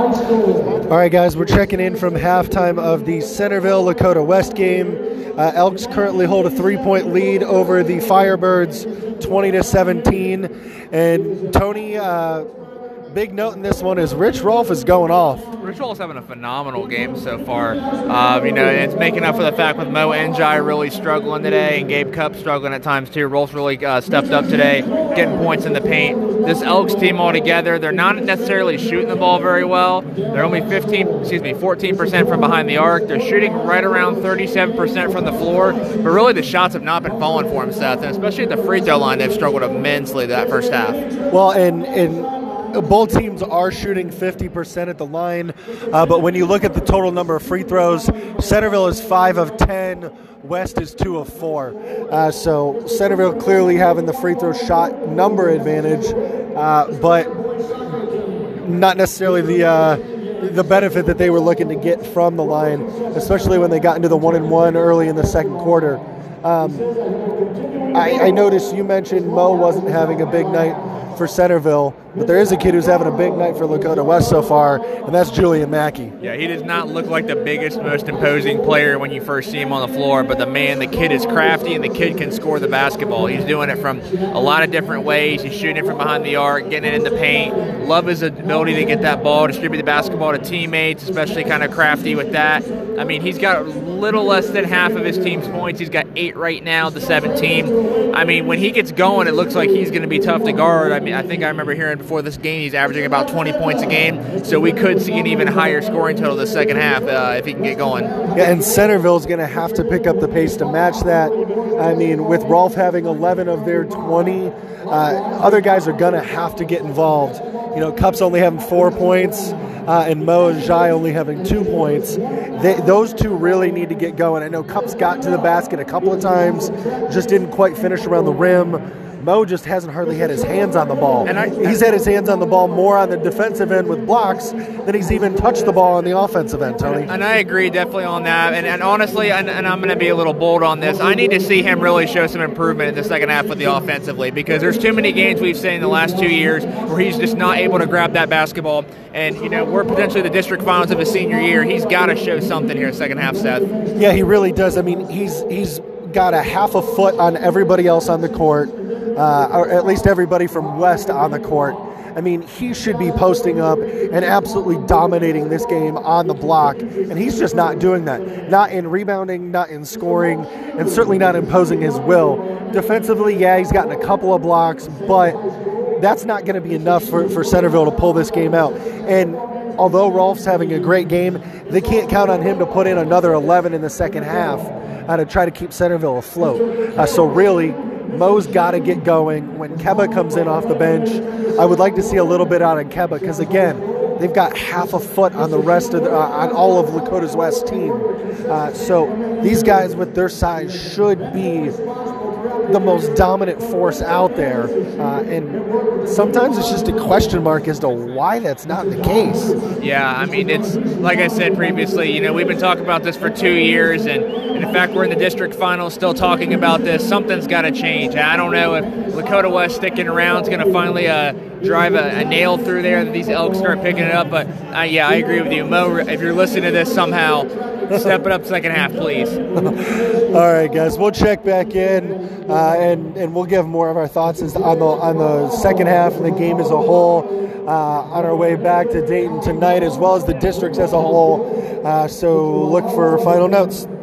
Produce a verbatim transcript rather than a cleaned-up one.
All right, guys, we're checking in from halftime of the Centerville Lakota West game. Uh, Elks currently hold a three-point lead over the Firebirds, twenty to seventeen. And Tony, uh, big note in this one is Rich Rolfe is going off. Rich Rolfe's having a phenomenal game so far. Um, you know, it's making up for the fact with Mo Njai really struggling today and Gabe Cup struggling at times too. Rolfe's really uh, stepped up today, getting points in the paint. This Elks team altogether, they're not necessarily shooting the ball very well. They're only fifteen, excuse me, fourteen percent from behind the arc. They're shooting right around thirty-seven percent from the floor, but really the shots have not been falling for them, Seth, and especially at the free throw line, they've struggled immensely that first half. Well, and and. Both teams are shooting fifty percent at the line, uh, but when you look at the total number of free throws, Centerville is five of ten, West is two of four. Uh, so Centerville clearly having the free throw shot number advantage, uh, but not necessarily the uh, the benefit that they were looking to get from the line, especially when they got into the one and one early in the second quarter. Um, I, I noticed you mentioned Mo wasn't having a big night for Centerville, but there is a kid who's having a big night for Lakota West so far, and that's Julian Mackey. Yeah, he does not look like the biggest, most imposing player when you first see him on the floor, but the man, the kid is crafty, and the kid can score the basketball. He's doing it from a lot of different ways. He's shooting it from behind the arc, getting it in the paint. Love his ability to get that ball, distribute the basketball to teammates, especially kind of crafty with that. I mean, he's got a little less than half of his team's points. He's got eight right now to seventeen. I mean, when he gets going, it looks like he's going to be tough to guard. I mean, I think I remember hearing before this game he's averaging about twenty points a game, so we could see an even higher scoring total the second half uh, if he can get going. Yeah, and Centerville's going to have to pick up the pace to match that. I mean, with Rolfe having eleven of their twenty, uh, other guys are going to have to get involved. You know, Cup's only having four points, uh, and Mo Njai only having two points. They, those two really need to get going. I know Cup's got to the basket a couple of times, just didn't quite finish around the rim. Mo just hasn't hardly had his hands on the ball. And I, he's had his hands on the ball more on the defensive end with blocks than he's even touched the ball on the offensive end, Tony. And I agree definitely on that. And, and honestly, and, and I'm going to be a little bold on this, I need to see him really show some improvement in the second half with the offensively, because there's too many games we've seen in the last two years where he's just not able to grab that basketball. And, you know, we're potentially the district finals of his senior year. He's got to show something here second half, Seth. Yeah, he really does. I mean, he's he's got a half a foot on everybody else on the court. Uh, or at least everybody from West on the court. I mean, he should be posting up and absolutely dominating this game on the block, and he's just not doing that. Not in rebounding, not in scoring, and certainly not imposing his will. Defensively, yeah, he's gotten a couple of blocks, but that's not going to be enough for, for Centerville to pull this game out. And although Rolfe's having a great game, they can't count on him to put in another eleven in the second half uh, to try to keep Centerville afloat. Uh, so really, Mo's got to get going. When Keba comes in off the bench, I would like to see a little bit out of Keba, because again, they've got half a foot on the rest of the, uh, on all of Lakota's West team. Uh, so these guys with their size should be the most dominant force out there, uh, and sometimes it's just a question mark as to why that's not the case. Yeah, I mean, it's like I said previously, you know, we've been talking about this for two years, and, and in fact, we're in the district finals still talking about this. Something's got to change. I don't know if Lakota West sticking around is going to finally uh, drive a, a nail through there that these Elks start picking it up, but uh, yeah, I agree with you. Mo, if you're listening to this somehow, step it up second half, please. All right, guys, we'll check back in, uh, and and we'll give more of our thoughts as on the on the second half and the game as a whole uh, on our way back to Dayton tonight, as well as the districts as a whole. Uh, so look for final notes.